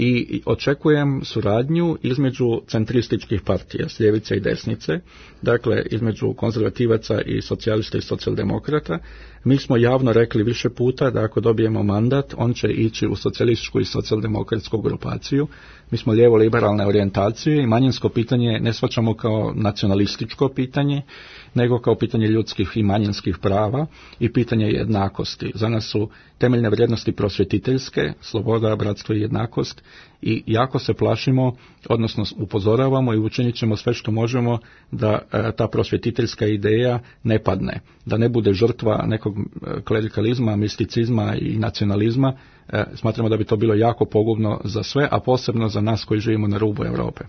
I očekujem suradnju između centrističkih partija, s ljevice i desnice, dakle između konzervativaca i socijalista i socijaldemokrata. Mi smo javno rekli više puta da ako dobijemo mandat, on će ići u socijalističku i socijaldemokratsku grupaciju. Mi smo lijevo-liberalne orijentacije i manjinsko pitanje ne shvaćamo kao nacionalističko pitanje, nego kao pitanje ljudskih i manjinskih prava i pitanje jednakosti. Za nas su temeljne vrijednosti prosvjetiteljske, sloboda, bratstvo i jednakost, i jako se plašimo, odnosno upozoravamo i učinit ćemo sve što možemo da e, ta prosvjetiteljska ideja ne padne, da ne bude žrtva nekog klerikalizma, misticizma i nacionalizma. E, smatramo da bi to bilo jako pogubno za sve, a posebno za nas koji živimo na rubu Europe.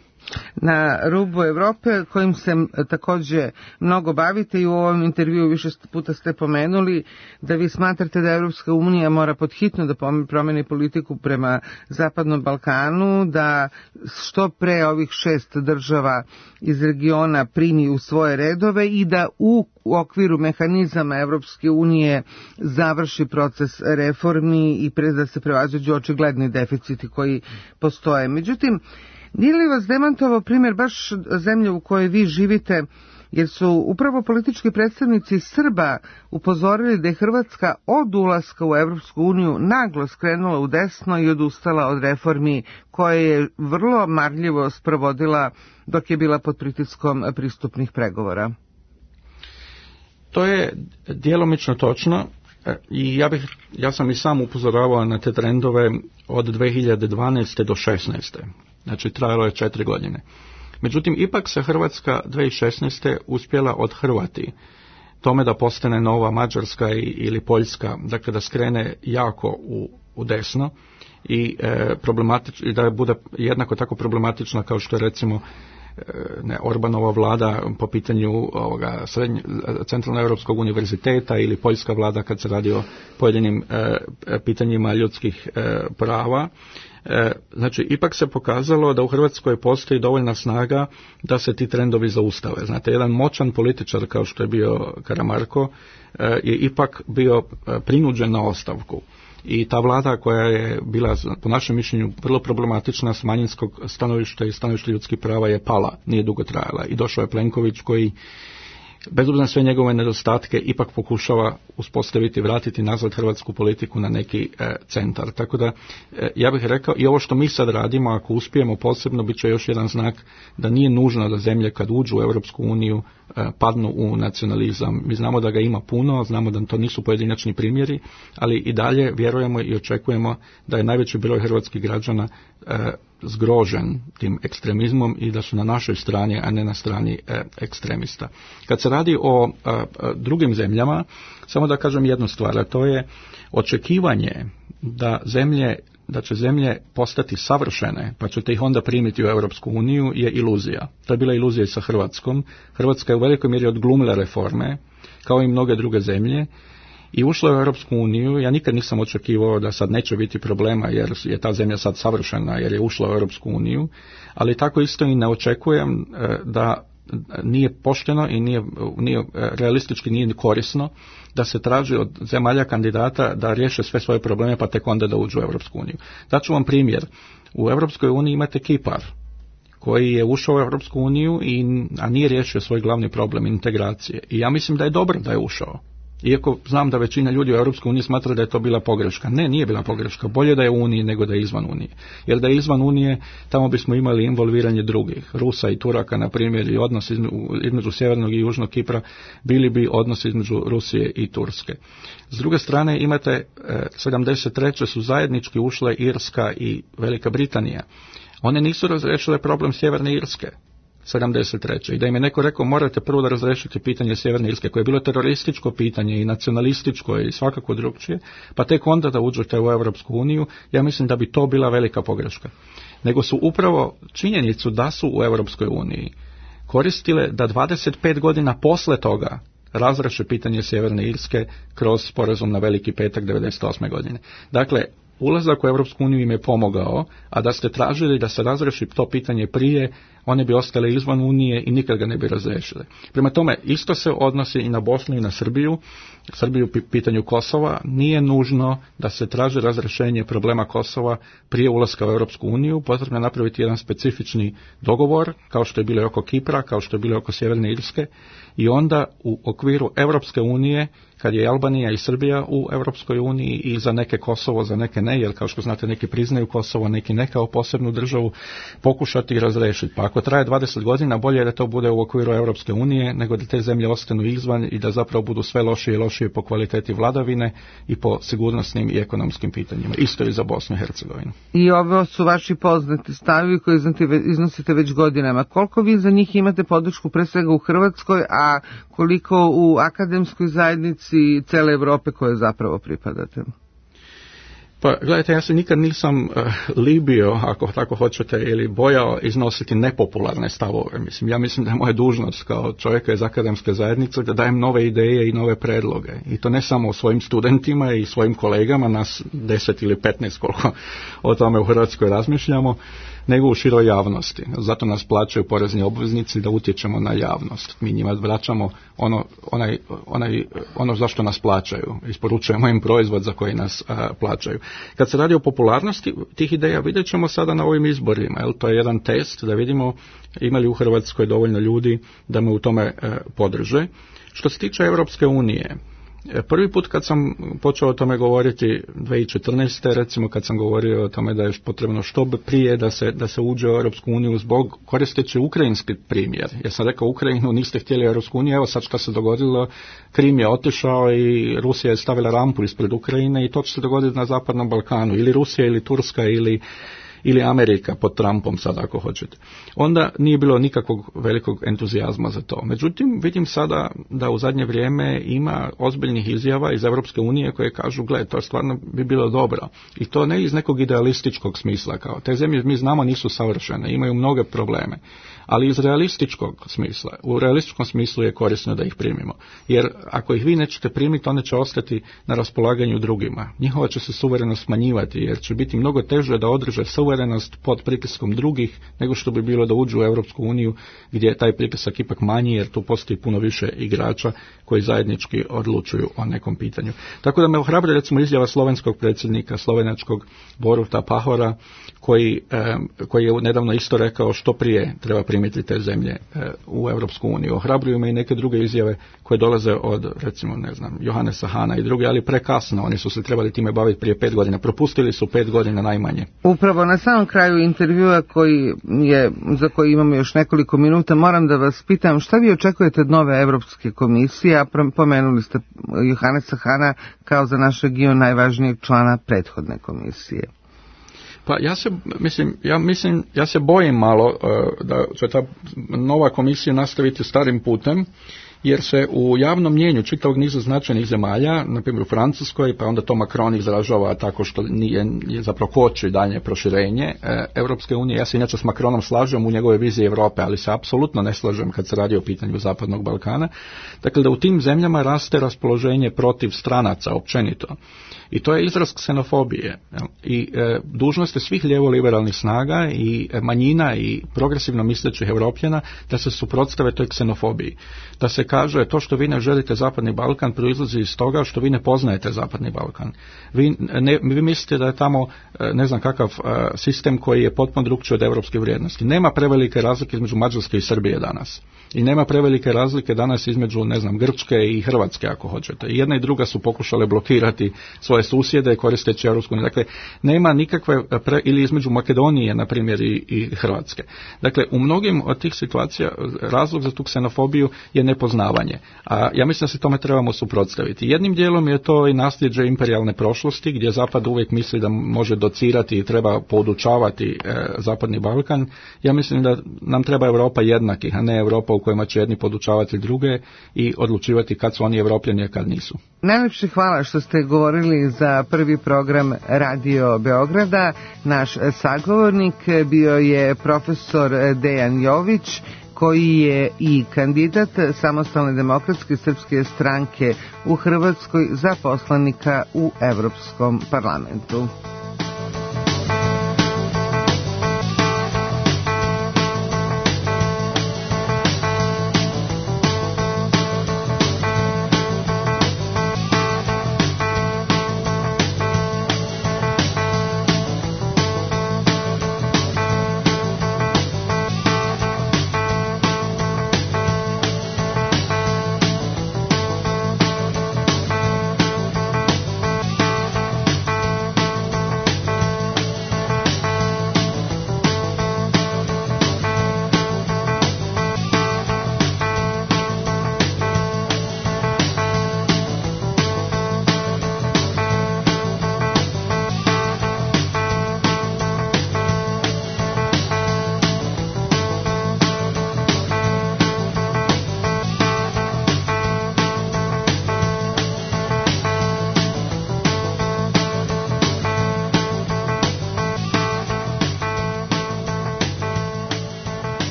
Na rubu Europe, kojim se također mnogo bavite i u ovom intervjuu više puta ste pomenuli da vi smatrate da Europska unija mora podhitno da promeni politiku prema Zapadnom Balkanu, da što pre ovih šest država iz regiona primi u svoje redove i da u okviru mehanizama Europske unije završi proces reformi i pre da se prevaziđu očigledni deficiti koji postoje. Međutim, nije li vas demantovao primjer baš zemlje u kojoj vi živite, jer su upravo politički predstavnici Srba upozorili da je Hrvatska od ulaska u Europsku uniju naglo skrenula u desno i odustala od reformi koje je vrlo marljivo sprovodila dok je bila pod pritiskom pristupnih pregovora?
To je djelomično točno. I ja, bih, ja sam i sam upozoravao na te trendove od dvije hiljade dvanaeste do šesnaeste. Znači trajalo je četiri godine. Međutim, ipak se Hrvatska dvije hiljade šesnaeste uspjela odhrvati tome da postane nova Mađarska i, ili Poljska, dakle da skrene jako u, u desno i e, problematič, da bude jednako tako problematična kao što je recimo ne, Orbanova vlada po pitanju ovoga srednje, Centralnoeuropskog univerziteta ili poljska vlada kad se radi o pojedinim e, pitanjima ljudskih e, prava. E, znači, ipak se pokazalo da u Hrvatskoj postoji dovoljna snaga da se ti trendovi zaustave. Znate, jedan moćan političar kao što je bio Karamarko e, je ipak bio prinuđen na ostavku. I ta vlada koja je bila, po našem mišljenju, vrlo problematična s manjinskog stanovišta i stanovišta ljudskih prava je pala, nije dugo trajala. I došao je Plenković koji, bez obzira na sve njegove nedostatke, ipak pokušava uspostaviti, vratiti nazad hrvatsku politiku na neki e, centar. Tako da, e, ja bih rekao, i ovo što mi sad radimo, ako uspijemo posebno, bit će još jedan znak da nije nužno da zemlje kad uđu u Europsku uniju e, padnu u nacionalizam. Mi znamo da ga ima puno, znamo da to nisu pojedinačni primjeri, ali i dalje vjerujemo i očekujemo da je najveći broj hrvatskih građana e, zgrožen tim ekstremizmom i da su na našoj strani, a ne na strani e, ekstremista. Kad se radi o e, e, drugim zemljama, samo da kažem jednu stvar, a to je očekivanje da zemlje, da će zemlje postati savršene, pa ćete ih onda primiti u Europsku uniju, je iluzija. To je bila iluzija i sa Hrvatskom. Hrvatska je u velikoj mjeri odglumila reforme, kao i mnoge druge zemlje, i ušla u Europsku uniju. Ja nikad nisam očekivao da sad neće biti problema jer je ta zemlja sad savršena jer je ušla u Europsku uniju, ali tako isto i ne očekujem da nije pošteno i nije, nije realistički nije korisno da se traži od zemalja kandidata da riješe sve svoje probleme pa tek onda da uđu u Europsku uniju. Daću vam primjer. U Europskoj uniji imate Kipar koji je ušao u Europsku uniju i, a nije riješio svoj glavni problem integracije. I ja mislim da je dobro da je ušao. Iako znam da većina ljudi u Europskoj uniji smatra da je to bila pogreška. Ne, nije bila pogreška. Bolje da je u Uniji nego da je izvan Unije. Jer da je izvan Unije, tamo bismo imali involviranje drugih. Rusa i Turaka, na primjer, i odnos između, između Sjevernog i Južnog Kipra, bili bi odnos između Rusije i Turske. S druge strane, imate, e, sedamdeset treće su zajednički ušle Irska i Velika Britanija. One nisu razriješile problem Sjeverne Irske. sedamdeset treće I da im je neko rekao morate prvo da razriješite pitanje Sjeverne Irske koje je bilo terorističko pitanje i nacionalističko i svakako drugčije, pa tek onda da uđete u Europsku uniju, ja mislim da bi to bila velika pogreška. Nego su upravo činjenicu da su u Europskoj uniji koristile da dvadeset pet godina posle toga razreše pitanje Sjeverne Irske kroz sporazum na Veliki petak devedeset osme godine. Dakle, ulazak u Europsku uniju im je pomogao, a da ste tražili da se razreši to pitanje prije, one bi ostale izvan Unije i nikad ga ne bi razriješile. Prema tome, isto se odnosi i na Bosnu i na Srbiju. Srbiju u pitanju Kosova nije nužno da se traži razrješenje problema Kosova prije ulaska u Europsku uniju. Potrebno je napraviti jedan specifični dogovor, kao što je bilo oko Kipra, kao što je bilo oko Sjeverne Irske, i onda u okviru Europske unije, kad je Albanija i Srbija u Europskoj uniji i za neke Kosovo, za neke ne, jer kao što znate neki priznaju Kosovo, neki ne kao posebnu državu, pokušati i razriješiti. Pa ako traje dvadeset godina, bolje je da to bude u okviru Europske unije, nego da te zemlje ostanu izvan i da zapravo budu sve lošije i lošije po kvaliteti vladavine i po sigurnosnim i ekonomskim pitanjima. Isto i za Bosnu i Hercegovinu.
I ovo su vaši poznati stavi koji iznosite već godinama. Koliko vi za njih imate podršku pre svega u Hrvatskoj, a koliko u akademskoj zajednici cele Evrope koje zapravo pripadate?
Pa, gledajte, ja se nikad nisam uh, libio, ako tako hoćete, ili bojao iznositi nepopularne stavove. Mislim, ja mislim da je moja dužnost kao čovjeka iz akademske zajednice da dajem nove ideje i nove predloge. I to ne samo svojim studentima i svojim kolegama, nas deset ili petnaest koliko o tome u Hrvatskoj razmišljamo, nego u široj javnosti. Zato nas plaćaju porezni obveznici da utječemo na javnost. Mi njima vraćamo ono, onaj, onaj, ono za što nas plaćaju. Isporučujemo im proizvod za koji nas a, plaćaju. Kad se radi o popularnosti tih ideja, vidjet ćemo sada na ovim izborima. Jel? To je jedan test da vidimo ima li u Hrvatskoj dovoljno ljudi da me u tome a, podrže. Što se tiče Europske unije, prvi put kad sam počeo o tome govoriti dvije tisuće četrnaeste. recimo kad sam govorio o tome da je potrebno što prije da se, da se uđe u Europsku uniju zbog koristeći ukrajinski primjer. Ja sam rekao Ukrajinu niste htjeli Europsku uniju, evo sad što se dogodilo, Krim je otišao i Rusija je stavila rampu ispred Ukrajine i to će se dogoditi na Zapadnom Balkanu. Ili Rusija ili Turska ili ili Amerika pod Trumpom sad ako hoćete, onda nije bilo nikakvog velikog entuzijazma za to. Međutim, vidim sada da u zadnje vrijeme ima ozbiljnih izjava iz Europske unije koje kažu, gle, to stvarno bi bilo dobro. I to ne iz nekog idealističkog smisla, kao te zemlje mi znamo nisu savršene, imaju mnoge probleme, ali iz realističkog smisla. U realističkom smislu je korisno da ih primimo. Jer ako ih vi nećete primiti, one će ostati na raspolaganju drugima. Njihova će se suverenost smanjivati, jer će biti mnogo teže da održe suverenost pod pritiskom drugih, nego što bi bilo da uđu u Europsku uniju, gdje je taj pritisak ipak manji, jer tu postoji puno više igrača koji zajednički odlučuju o nekom pitanju. Tako da me ohrabruje recimo izjava slovenskog predsjednika, slovenačkog Boruta Pahora, koji, eh, koji je nedavno isto rekao što prije treba primiti te zemlje eh, u Europsku uniju. Ohrabruju me i neke druge izjave koje dolaze od, recimo, ne znam, Johannesa Hana i druge, ali prekasno. Oni su se trebali time baviti prije pet godina. Propustili su pet godina najmanje.
Upravo na samom kraju intervjua koji je, za koji imamo još nekoliko minuta, moram da vas pitam šta vi očekujete od nove Europske komisije, a pomenuli ste Johannesa Hana kao za naš region najvažnijeg člana prethodne komisije.
Pa ja se, mislim, ja mislim, ja se bojim malo uh, da će ta nova komisija nastaviti starim putem, jer se u javnom mnijenju čitavog niza značajnih zemalja, na primjer u Francuskoj, pa onda to Macron izražava tako što nije, je zapravo koči dalje proširenje e, Europske unije. Ja se inače s Macronom slažem u njegove vizije Europe, ali se apsolutno ne slažem kad se radi o pitanju Zapadnog Balkana. Dakle, da u tim zemljama raste raspoloženje protiv stranaca općenito. I to je izraz ksenofobije. I e, dužnost je svih lijevo-liberalnih snaga i e, manjina i progresivno mislećih Europljana da se suprotstave toj ksenofobiji. Da se kaže to što vi ne želite Zapadni Balkan proizlazi iz toga što vi ne poznajete Zapadni Balkan. Vi, ne, vi mislite da je tamo ne znam kakav sistem koji je potpuno drukčiji od europske vrijednosti. Nema prevelike razlike između Mađarske i Srbije danas. I nema prevelike razlike danas između, ne znam, Grčke i Hrvatske ako hoćete. I jedna i druga su pokušale blokirati svoje susjede koristeći Europsku uniju. Dakle, nema nikakve, pre, ili između Makedonije, na primjer, i, i Hrvatske. Dakle, u mnogim od tih situacija razlog za tu ksenofobiju je nepoznavanje. A ja mislim da se tome trebamo suprotstaviti. Jednim dijelom je to i nasljeđe imperijalne prošlosti, gdje Zapad uvijek misli da može docirati i treba podučavati e, Zapadni Balkan. Ja mislim da nam treba Europa jednakih, a ne Europa u kojima će jedni podučavati druge i odlučivati kad su oni Evropljani, a kad nisu.
Najlepše hvala što ste govorili za prvi program Radio Beograda. Naš sagovornik bio je profesor Dejan Jović, koji je i kandidat Samostalne demokratske srpske stranke u Hrvatskoj za poslanika u Evropskom parlamentu.